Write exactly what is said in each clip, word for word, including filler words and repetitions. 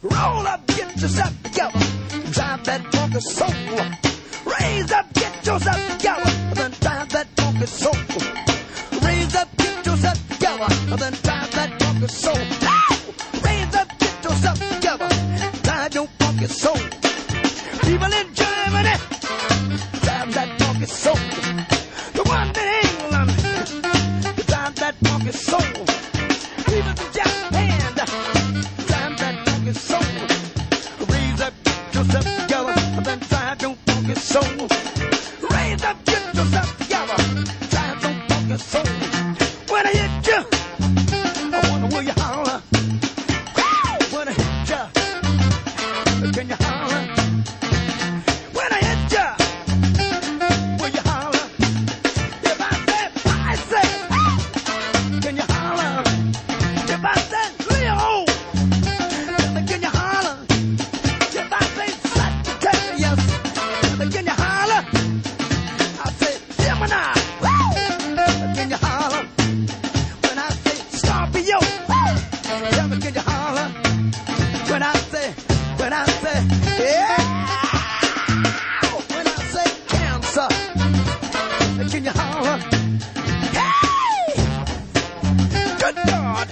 Roll up, get yourself together. Drive that funky soul. Raise up, get yourself together. Then drive that funky soul. Raise up, get yourself together. Then drive that funky soul. Raise up, get yourself together. Drive your funky soul. People in Germany, drive that funky soul. The one in England, drive that funky soul. People in Japan, drive that funky soul. Raise up, get yourself together, then drive your funky soul. Raise up, get yourself together, drive your funky soul. When I hit you, I wonder will you holler? When I hit you, can you holler? When I hit you, will you holler? If I say, I say, can you holler? If I say, Leo, can you holler? If I say, Sagittarius, can you holler? I say, Gemini, can you holler? When I say, Scorpio, tell me, can you holler? When I say, when I say, yeah. When I say Cancer, can you holler? Hey! Good God!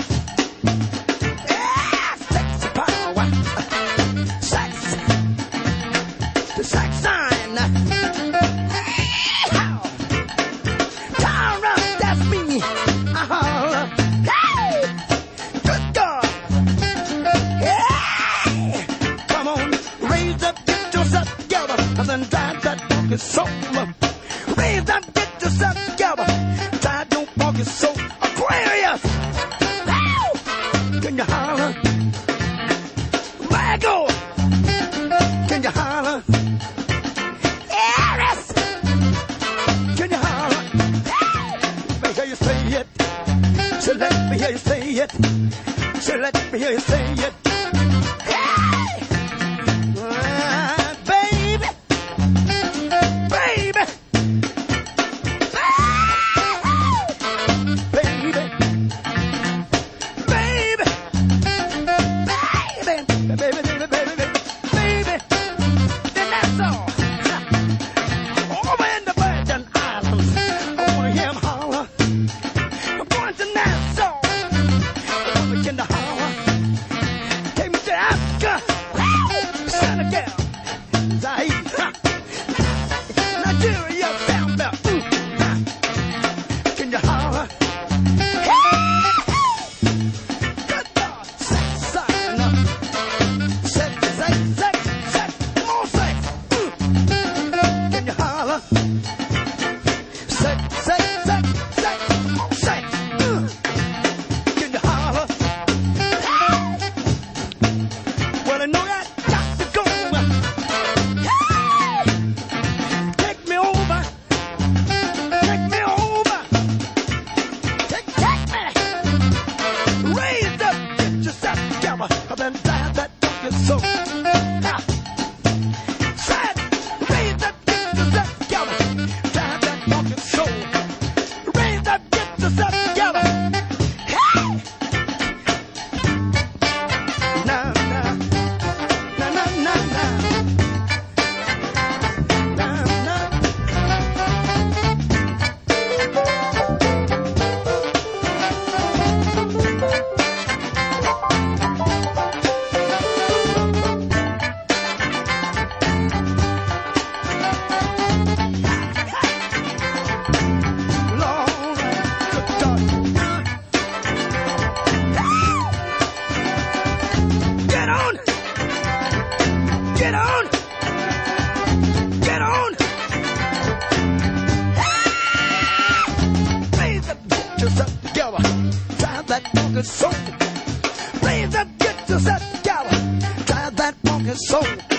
Yeah! Sexy power! Sex! The sex sign! How? Tara, that's me! I holler! Hey! Good God! Hey! Come on, raise up, get yourself together, and then drive that funky soul. Raise up, get yourself together, drive your funky soul. Aquarius, Ow! Can you holler? Virgo, can you holler? Aries, can you holler? Let me hear you say it. So let me hear you say it. So let me hear you say it. Hey! Uh, baby, baby, baby, baby, baby, baby, baby, baby, baby, then that's all. Over in the Virgin Islands, I wanna hear him holler. I'm going to Nassau, I wanna get the holler. Take me to Africa, Senegal, Zaire, Nigeria, Zambia. Mm. Can you holler? Good God, sex, sign. Sex, sex, sex, sex, more sex. Mm. Can you holler? Sex, sex, sex, sex, more sex. Mm. Can you holler? Well, I know that got to go. Hey! Take me over. Take me over. Take, take me. Raise up, get yourself together, and then drive that funky soul. Ha. Said, raise up, get yourself together, drive that funky soul. Raise up, get yourself together. Hey! Now, now, na na na na, na na. Lord, good God. Get on! Get on! Get on! Raise up, get yourself together. Drive that funky soul. Raise up, get yourself together. Drive that funky soul.